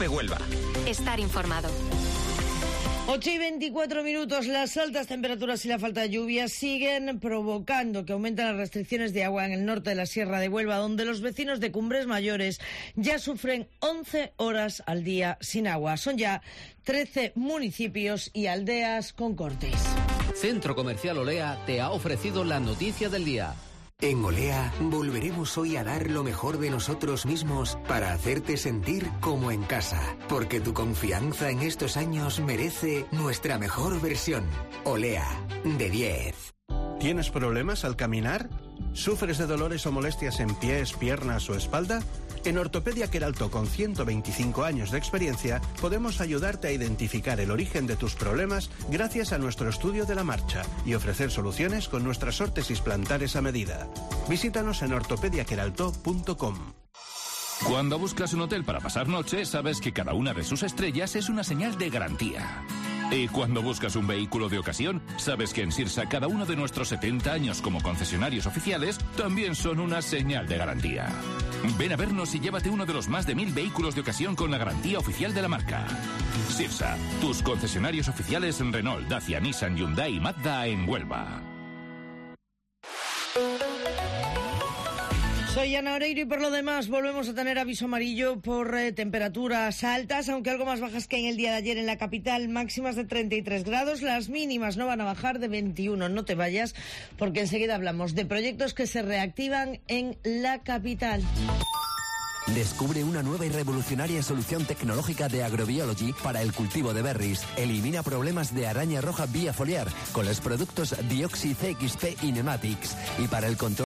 Cope Huelva. Estar informado. 8:24. Las altas temperaturas y la falta de lluvia siguen provocando que aumenten las restricciones de agua en el norte de la Sierra de Huelva, donde los vecinos de Cumbres Mayores ya sufren 11 horas al día sin agua. Son ya 13 municipios y aldeas con cortes. Centro Comercial Olea te ha ofrecido la noticia del día. En Olea volveremos hoy a dar lo mejor de nosotros mismos para hacerte sentir como en casa, porque tu confianza en estos años merece nuestra mejor versión. Olea, de 10. ¿Tienes problemas al caminar? ¿Sufres de dolores o molestias en pies, piernas o espalda? En Ortopedia Queralto, con 125 años de experiencia, podemos ayudarte a identificar el origen de tus problemas gracias a nuestro estudio de la marcha y ofrecer soluciones con nuestras órtesis plantares a medida. Visítanos en ortopediaqueralto.com. Cuando buscas un hotel para pasar noche, sabes que cada una de sus estrellas es una señal de garantía. Y cuando buscas un vehículo de ocasión, sabes que en Sirsa cada uno de nuestros 70 años como concesionarios oficiales también son una señal de garantía. Ven a vernos y llévate uno de los más de 1000 vehículos de ocasión con la garantía oficial de la marca. Sirsa, tus concesionarios oficiales en Renault, Dacia, Nissan, Hyundai y Mazda en Huelva. Soy Ana Oreiro y por lo demás volvemos a tener aviso amarillo por temperaturas altas, aunque algo más bajas que en el día de ayer en la capital, máximas de 33 grados, las mínimas no van a bajar de 21. No te vayas porque enseguida hablamos de proyectos que se reactivan en la capital. Descubre una nueva y revolucionaria solución tecnológica de Agrobiology para el cultivo de berries. Elimina problemas de araña roja vía foliar con los productos Dioxi CXP y Nematics. Y para el control